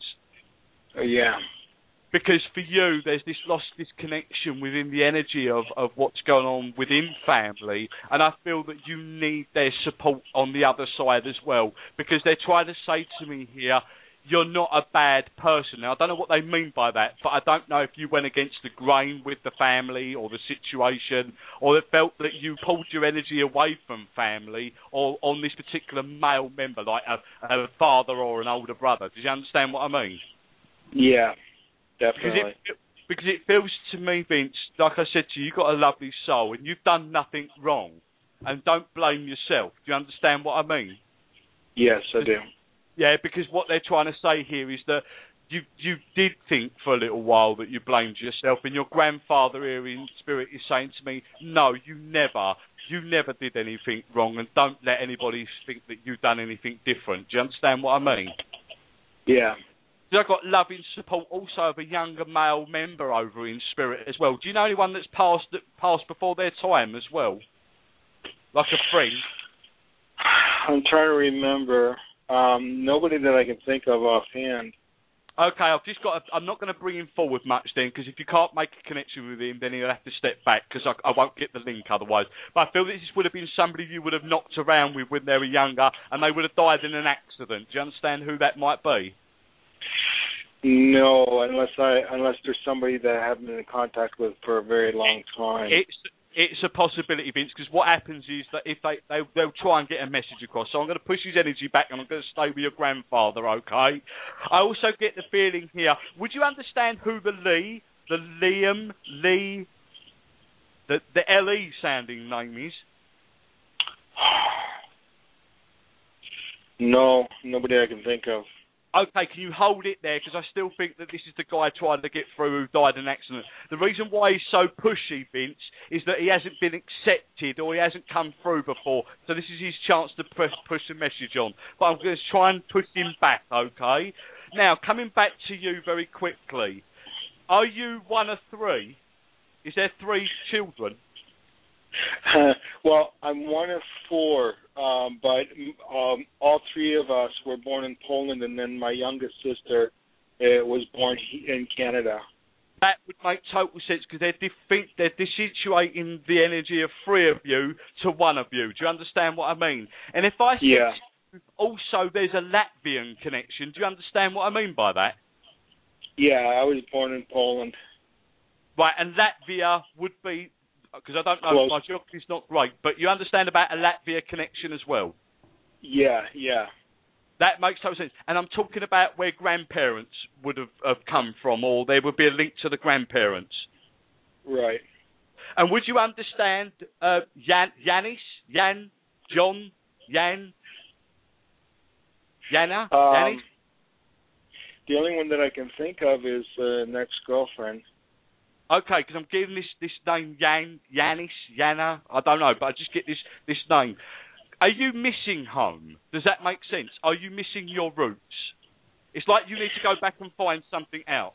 Uh, yeah.
Because for you, there's this lost disconnection within the energy of, of what's going on within family, and I feel that you need their support on the other side as well, because they're trying to say to me here, you're not a bad person. Now, I don't know what they mean by that, but I don't know if you went against the grain with the family or the situation, or it felt that you pulled your energy away from family or on this particular male member, like a, a father or an older brother. Do you understand what I mean?
Yeah. definitely.
Because it, because it feels to me, Vince, like I said to you, you've got a lovely soul and you've done nothing wrong. And don't blame yourself. Do you understand what I mean?
Yes, I do.
Yeah, because what they're trying to say here is that you you did think for a little while that you blamed yourself, and your grandfather here in spirit is saying to me, no, you never, you never did anything wrong, and don't let anybody think that you've done anything different. Do you understand what I mean?
Yeah.
I've got loving support also of a younger male member over in spirit as well. Do you know anyone that's passed that passed before their time as well? Like a friend?
I'm trying to remember. Um, nobody that I can think of offhand.
Okay, I've just got. To, I'm not going to bring him forward much then, because if you can't make a connection with him, then he'll have to step back, because I, I won't get the link otherwise. But I feel that this would have been somebody you would have knocked around with when they were younger, and they would have died in an accident. Do you understand who that might be?
No, unless I unless there's somebody that I haven't been in contact with for a very long time.
It's it's a possibility, Vince, because what happens is that if they, they they'll try and get a message across. So I'm going to push his energy back, and I'm going to stay with your grandfather. Okay. I also get the feeling here. Would you understand who the Lee, the Liam Lee, the the L E sounding name is?
No, nobody I can think of.
Okay, can you hold it there? Because I still think that this is the guy trying to get through who died in an accident. The reason why he's so pushy, Vince, is that he hasn't been accepted or he hasn't come through before. So this is his chance to press, push the message on. But I'm going to try and push him back, okay? Now, coming back to you very quickly. Are you one of three? Is there three children?
Uh, well, I'm one of four, um, but um, all three of us were born in Poland, and then my youngest sister uh, was born in Canada.
That would make total sense, because they're, defi- they're situating the energy of three of you to one of you. Do you understand what I mean? And if I said
yeah.
also there's a Latvian connection, do you understand what I mean by that?
Yeah, I was born in Poland.
Right, and Latvia would be... Because I don't know,
Close.
my geography's not great, but you understand about a Latvia connection as well?
Yeah, yeah.
That makes total sense. And I'm talking about where grandparents would have, have come from, or there would be a link to the grandparents.
Right.
And would you understand uh, Jan, Yanis, Jan, John, Jan, Yana,
um,
Yanis?
The only one that I can think of is uh, an ex-girlfriend.
Okay, because I'm getting this, this name, Yan, Yanis, Yana, I don't know, but I just get this, this name. Are you missing home? Does that make sense? Are you missing your roots? It's like you need to go back and find something out.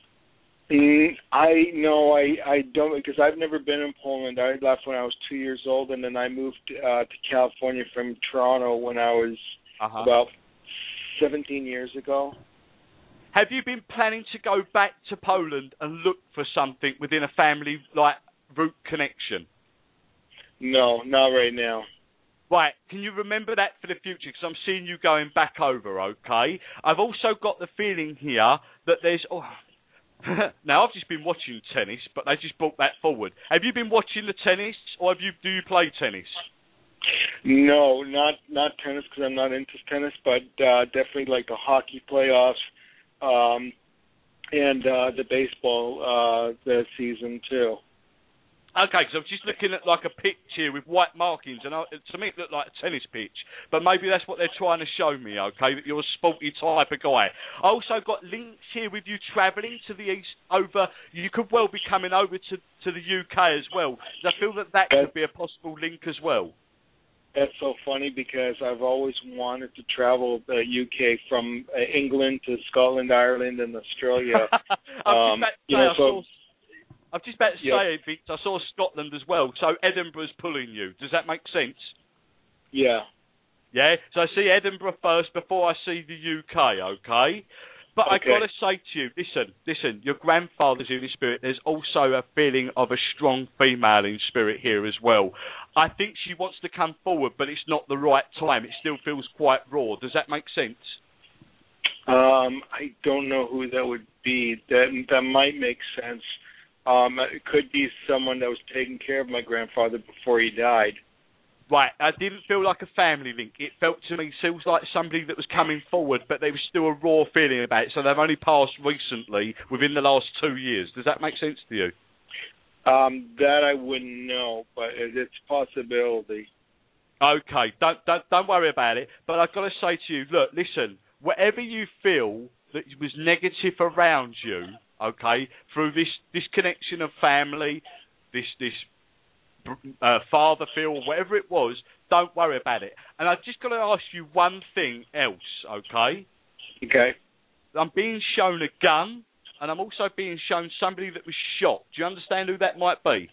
Mm, I no, I, I don't, because I've never been in Poland. I left when I was two years old, and then I moved uh, to California from Toronto when I was uh-huh. about seventeen years ago.
Have you been planning to go back to Poland and look for something within a family, like, root connection?
No, not right now.
Right, can you remember that for the future? Because I'm seeing you going back over, okay? I've also got the feeling here that there's... Oh, now, I've just been watching tennis, but they just brought that forward. Have you been watching the tennis, or have you do you play tennis?
No, not not tennis, because I'm not into tennis, but uh, definitely like the hockey playoffs. Um, and uh, the baseball uh, the season too.
Okay, because I'm just looking at like a pitch here with white markings, and I, to me it looked like a tennis pitch. But maybe that's what they're trying to show me. Okay, that you're a sporty type of guy. I also got links here with you travelling to the east over. You could well be coming over to to the U K as well. I feel that that could be a possible link as well.
That's so funny, because I've always wanted to travel the U K from uh, England to Scotland, Ireland, and Australia.
I'm, um, just you know, I
so,
saw, I'm just about to
yeah.
say it, Vince, I saw Scotland as well, so Edinburgh's pulling you. Does that make sense?
Yeah.
Yeah, so I see Edinburgh first before I see the U K, okay? But
okay.
I've got to say to you, listen, listen, your grandfather's in spirit. There's also a feeling of a strong female in spirit here as well. I think she wants to come forward, but it's not the right time. It still feels quite raw. Does that make sense?
Um, I don't know who that would be. That that might make sense. Um, it could be someone that was taking care of my grandfather before he died.
Right, I didn't feel like a family link. It felt to me feels like somebody that was coming forward, but there was still a raw feeling about it. So they've only passed recently, within the last two years. Does that make sense to you?
Um, that I wouldn't know, but it's a possibility.
Okay, don't don't don't worry about it. But I've got to say to you, look, listen, whatever you feel that was negative around you, okay, through this this connection of family, this this. Uh, father feel, whatever it was, don't worry about it. And I've just got to ask you one thing else, okay?
Okay.
I'm being shown a gun, and I'm also being shown somebody that was shot. Do you understand who that might be?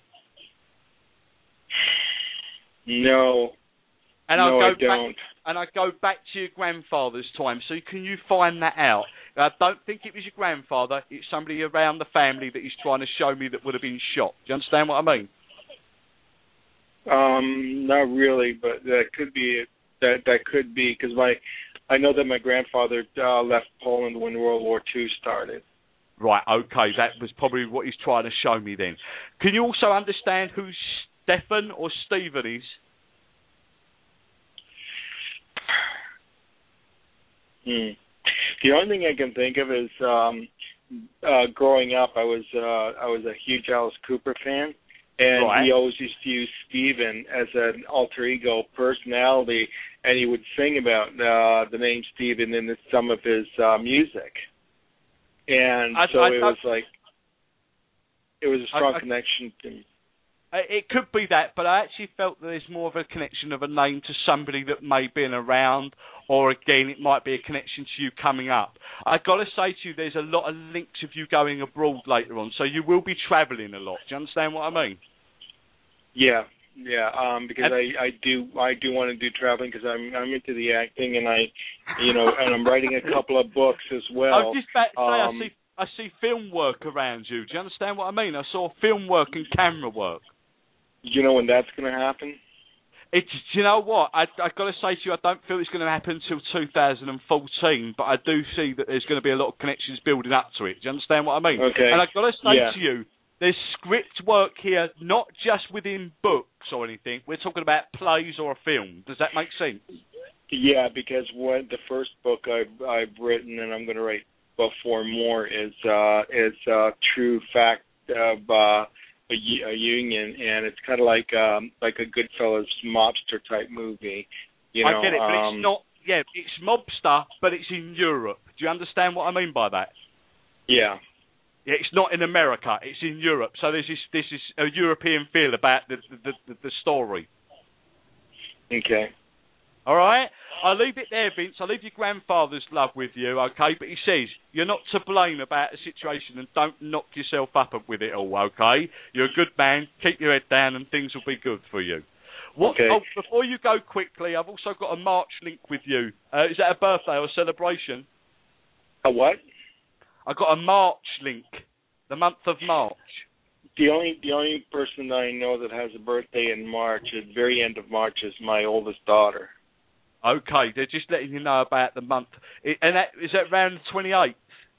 No.
And
no,
I'll go
I don't.
Back, and I go back to your grandfather's time. So can you find that out? I don't think it was your grandfather. It's somebody around the family that he's trying to show me that would have been shot. Do you understand what I mean?
Um, not really, but that could be that that could be because my I know that my grandfather uh, left Poland when World War Two started.
Right, okay, that was probably what he's trying to show me then. Can you also understand who Stefan or Stephen is?
Hmm. The only thing I can think of is um, uh, growing up, I was uh, I was a huge Alice Cooper fan. And
right.
he always used to use Stephen as an alter ego personality, and he would sing about uh, the name Stephen in some of his uh, music. And
I,
so
I,
it
I,
was like, it was a strong
I, I,
connection to me.
It could be that, but I actually felt that there's more of a connection of a name to somebody that may have been around, or again, it might be a connection to you coming up. I've got to say to you, there's a lot of links of you going abroad later on, so you will be travelling a lot. Do you understand what I mean?
Yeah, yeah, um, because
and,
I, I do I do want to do traveling because I'm I'm into the acting and I, you know, and I'm writing a couple of books as well.
I was just about to say,
um,
I see I see film work around you. Do you understand what I mean? I saw film work and camera work.
Do you know when that's going to happen?
It's, do you know what? I, I've got to say to you, I don't feel it's going to happen until two thousand fourteen, but I do see that there's going to be a lot of connections building up to it. Do you understand what I mean?
Okay.
And I've got to say
yeah.
to you, there's script work here, not just within books or anything. We're talking about plays or a film. Does that make sense?
Yeah, because what the first book I've, I've written, and I'm going to write four more, is uh, is uh, true fact of uh, a, a union, and it's kind of like um, like a Goodfellas mobster type movie. You know,
I get it, but
um,
it's not. Yeah, it's mobster, but it's in Europe. Do you understand what I mean by that?
Yeah.
Yeah, it's not in America. It's in Europe. So there's this this is a European feel about the the, the the story.
Okay.
All right. I'll leave it there, Vince. I'll leave your grandfather's love with you, okay? But he says you're not to blame about the situation, and don't knock yourself up with it all, okay? You're a good man. Keep your head down, and things will be good for you. What,
okay.
Oh, before you go quickly, I've also got a March link with you. Uh, is that a birthday or a celebration?
A what?
I got a March link, the month of March.
The only the only person that I know that has a birthday in March, at the very end of March, is my oldest daughter.
Okay, they're just letting you know about the month. It, and that, is that around the twenty-eighth?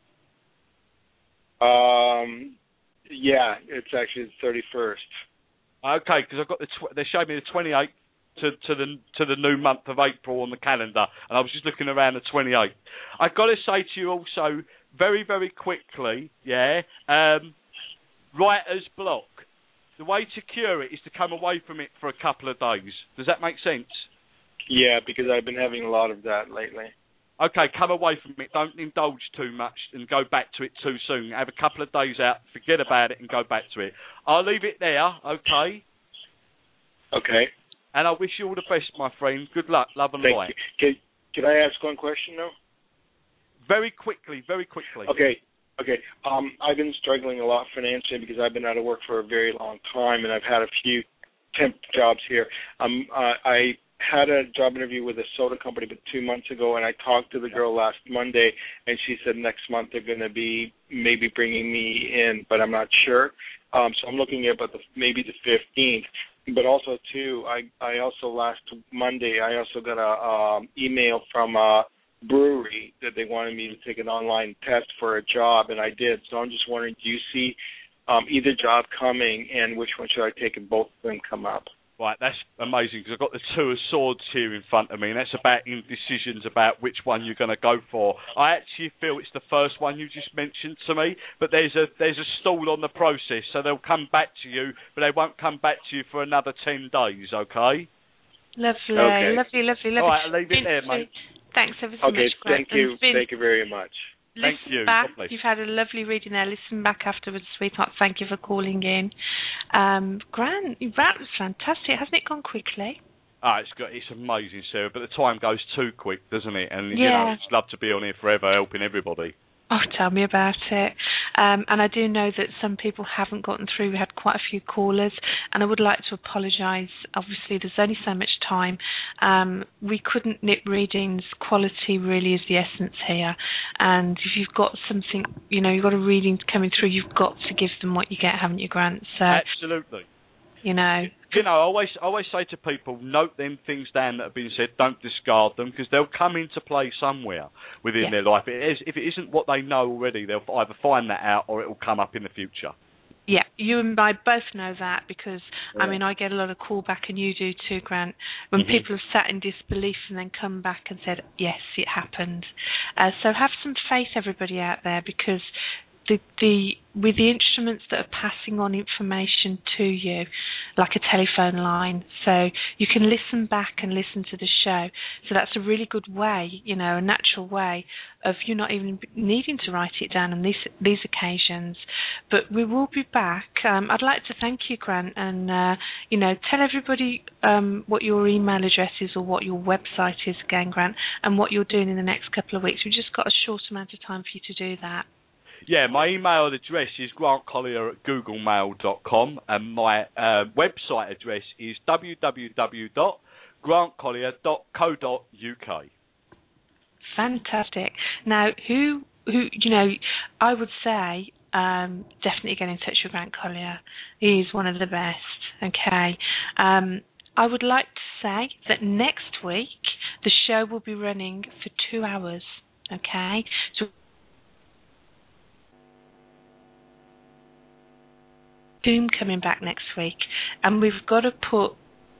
Um, yeah, it's actually the thirty-first.
Okay, because I've got the tw- they showed me the twenty-eighth to to the to the new month of April on the calendar, and I was just looking around the twenty-eighth. I've got to say to you also, very, very quickly, yeah, um, writer's block. The way to cure it is to come away from it for a couple of days. Does that make sense?
Yeah, because I've been having a lot of that lately.
Okay, come away from it. Don't indulge too much and go back to it too soon. Have a couple of days out, forget about it, and go back to it. I'll leave it there, okay?
Okay.
And I wish you all the best, my friend. Good luck, love and
Thank
light.
you. Can, can I ask one question, though?
Very quickly, very quickly.
Okay, okay. Um, I've been struggling a lot financially because I've been out of work for a very long time, and I've had a few temp jobs here. Um, uh, I had a job interview with a soda company but two months ago, and I talked to the girl last Monday, and she said next month they're going to be maybe bringing me in, but I'm not sure. Um, so I'm looking at about the, maybe the fifteenth. But also, too, I, I also last Monday, I also got a um, email from a brewery that they wanted me to take an online test for a job, and I did. So I'm just wondering, do you see um, either job coming, and which one should I take if both of them come up?
Right, that's amazing because I've got the Two of Swords here in front of me, and that's about indecisions about which one you're going to go for. I actually feel it's the first one you just mentioned to me, but there's a there's a stall on the process, so they'll come back to you, but they won't come back to you for another ten days, okay?
Lovely,
Okay.
lovely, lovely, lovely.
All right, I'll leave it there, mate.
Thanks ever so
Okay,
much, Grant.
thank you.
Been,
Thank you very much.
listen
Thank you.
back.
God bless.
You've had a lovely reading there. Listen back afterwards, sweetheart. Thank you for calling in. Um, Grant, that was fantastic. Hasn't it gone quickly?
Ah, it's got, it's amazing, Sarah, but the time goes too quick, doesn't it? And, you
Yeah.
know, it's love to be on here forever helping everybody.
Oh, tell me about it. Um, and I do know that some people haven't gotten through. We had quite a few callers, and I would like to apologise. Obviously, there's only so much time. Um, we couldn't nip readings. Quality really is the essence here. And if you've got something, you know, you've got a reading coming through, you've got to give them what you get, haven't you, Grant? So,
Absolutely.
you know.
You know, I always, I always say to people, note them things down that have been said, don't discard them, because they'll come into play somewhere within
Yeah.
their life. It is, if it isn't what they know already, they'll either find that out or it will come up in the future.
Yeah, you and I both know that because, I
Yeah.
mean, I get a lot of callback and you do too, Grant, when
Mhm.
people have sat in disbelief and then come back and said, yes, it happened. Uh, so have some faith, everybody out there, because the, the with the instruments that are passing on information to you, like a telephone line, so you can listen back and listen to the show. So that's a really good way, you know, a natural way of you not even needing to write it down on these these occasions. But we will be back. Um, I'd like to thank you, Grant, and uh, you know, tell everybody um, what your email address is or what your website is again, Grant, and what you're doing in the next couple of weeks. We've just got a short amount of time for you to do that.
Yeah, my email address is grant collier at googlemail dot com, and my uh, website address is w w w dot grant collier dot co dot u k.
Fantastic. Now, who, who, you know, I would say um, definitely get in touch with Grant Collier. He's one of the best. Okay. Um, I would like to say that next week the show will be running for two hours. Okay. So Doom coming back next week, and we've got to put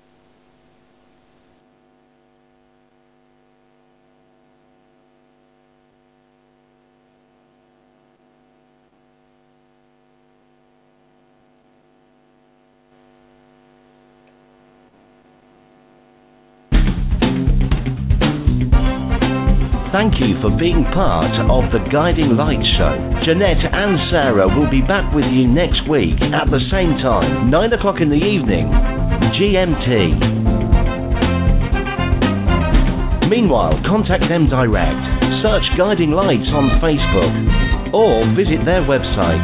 Thank you for being part of the Guiding Light Show. Jeanette and Sarah will be back with you next week at the same time, nine o'clock in the evening, G M T. Meanwhile, contact them direct. Search Guiding Lights on Facebook or visit their website.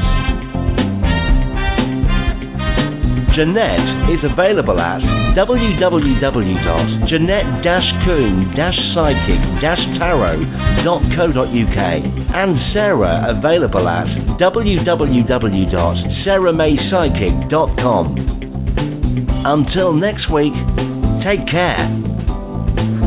Jeanette is available at w w w dot jeanette dash coon dash psychic dash tarot dot co dot u k and Sarah available at w w w dot sarah may psychic dot com. Until next week, take care.